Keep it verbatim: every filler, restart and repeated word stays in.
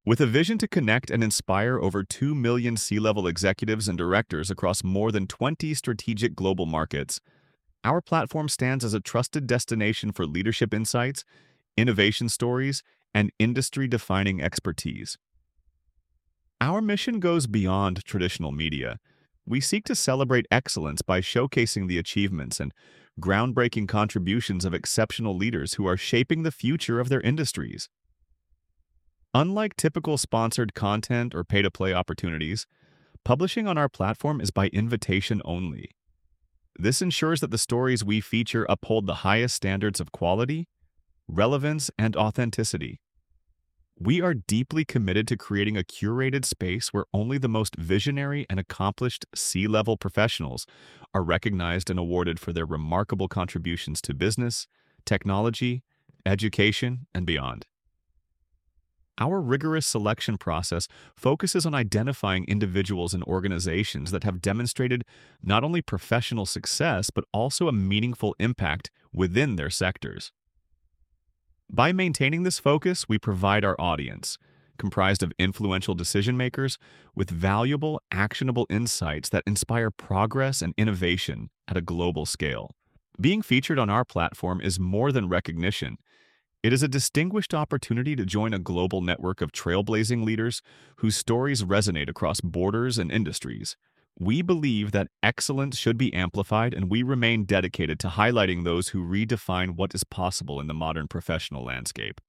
With a vision to connect and inspire over two million C-level executives and directors across more than twenty strategic global markets, our platform stands as a trusted destination for leadership insights, innovation stories, and industry-defining expertise. Our mission goes beyond traditional media. We seek to celebrate excellence by showcasing the achievements and groundbreaking contributions of exceptional leaders who are shaping the future of their industries. Unlike typical sponsored content or pay-to-play opportunities, publishing on our platform is by invitation only. This ensures that the stories we feature uphold the highest standards of quality, relevance, and authenticity. We are deeply committed to creating a curated space where only the most visionary and accomplished C-level professionals are recognized and awarded for their remarkable contributions to business, technology, education, and beyond. Our rigorous selection process focuses on identifying individuals and organizations that have demonstrated not only professional success, but also a meaningful impact within their sectors. By maintaining this focus, we provide our audience, comprised of influential decision-makers, with valuable, actionable insights that inspire progress and innovation at a global scale. Being featured on our platform is more than recognition. It is a distinguished opportunity to join a global network of trailblazing leaders whose stories resonate across borders and industries. We believe that excellence should be amplified, and we remain dedicated to highlighting those who redefine what is possible in the modern professional landscape.